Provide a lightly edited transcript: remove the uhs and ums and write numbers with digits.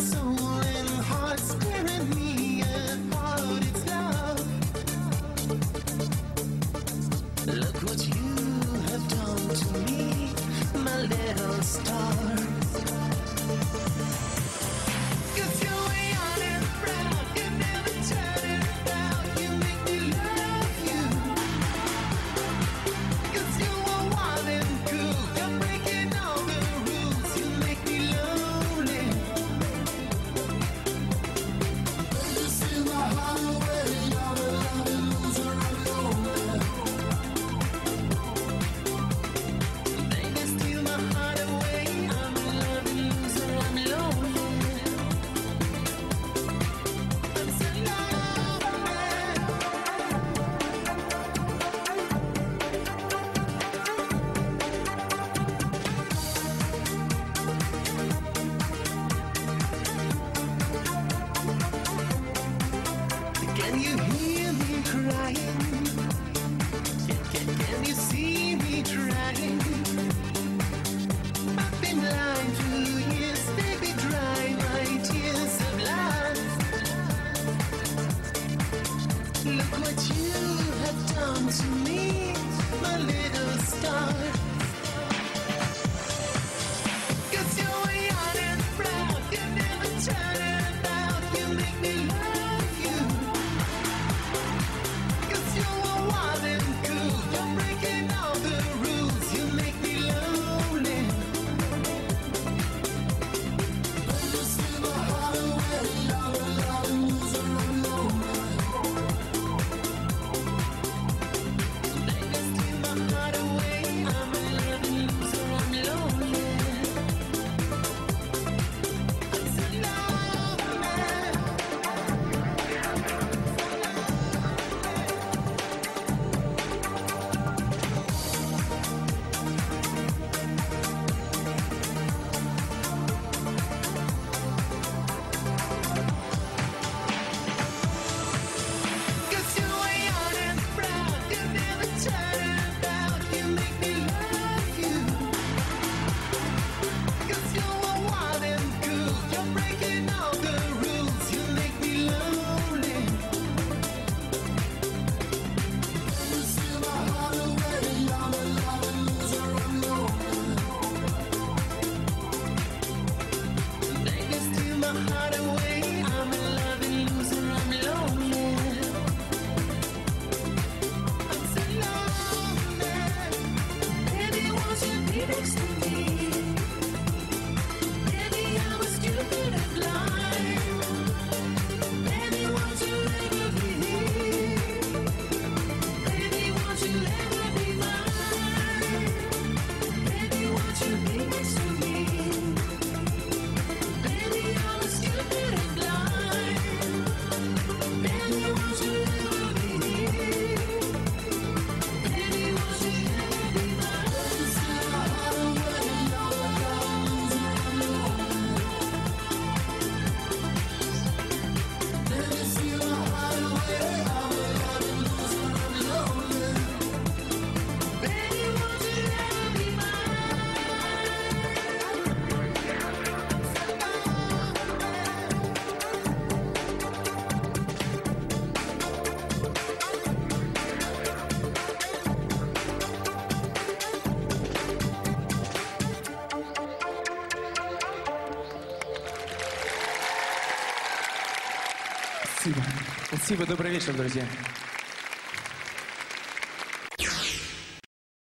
soul and heart staring me apart. It's love. Look what you have done to me, my little star. Can you hear me crying? Can you see me trying? I've been blind 2 years, baby, dry my tears of life. Look what you have done to me, my little star. Спасибо. Спасибо. Добрый вечер, друзья.